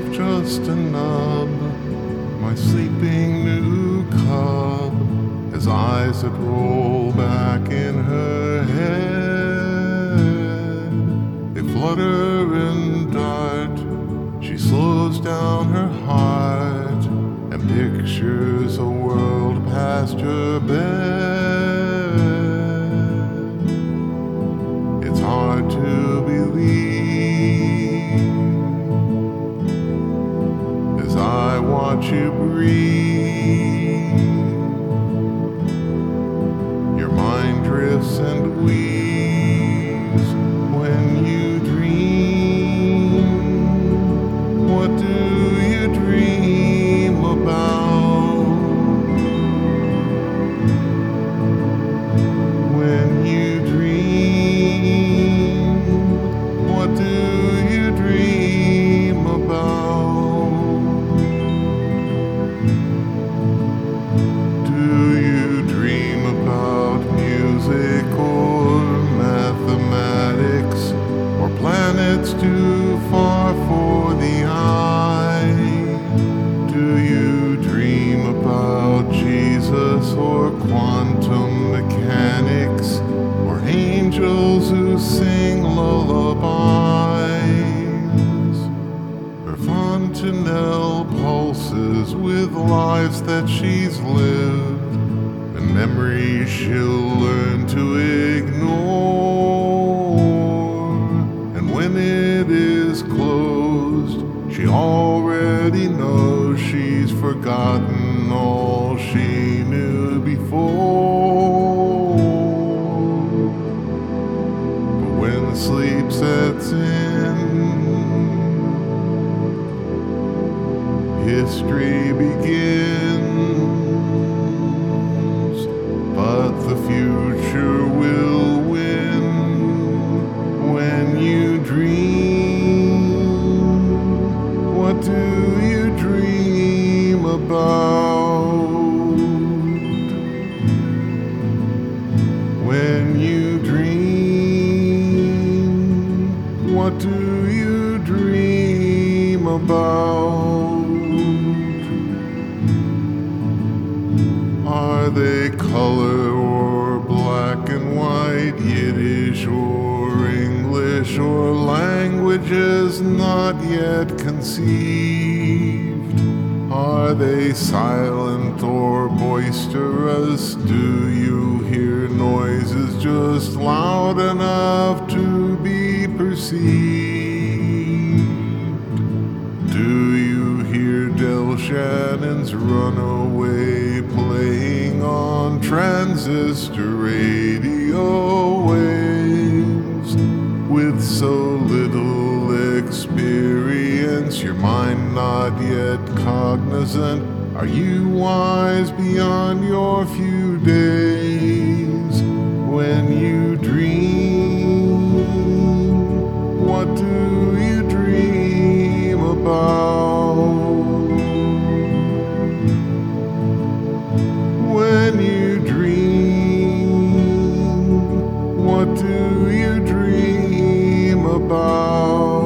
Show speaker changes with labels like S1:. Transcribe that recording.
S1: just a nub, my sleeping new cub, his eyes that roll back in her head. They flutter and dart, she slows down her heart and pictures a world past her bed. It's hard to believe as I watch you breathe. Your mind drifts and weaves when you dream. What do you dream about? When you dream, what do you dream about? Do you dream about music or mathematics, or planets too far for the eye? Do you dream about Jesus or quantum mechanics, or angels who sing lullabies? Her fontanelle pulses with lives that she's lived, and memories she'll learn to ignore. And when it is closed, she already knows she's forgotten all she knew before. But when sleep sets in, history begins, but the future will win. When you dream, what do you dream about? When you dream, what do you dream about? Are they color or black and white, Yiddish or English, or languages not yet conceived? Are they silent or boisterous? Do you hear noises just loud enough to be perceived? Do you hear Del Shannon's Runaway playing on transistor radio waves? With so little experience, your mind not yet cognizant, are you wise beyond your few days? When you dream, what do you dream about? When you dream, what do you dream about?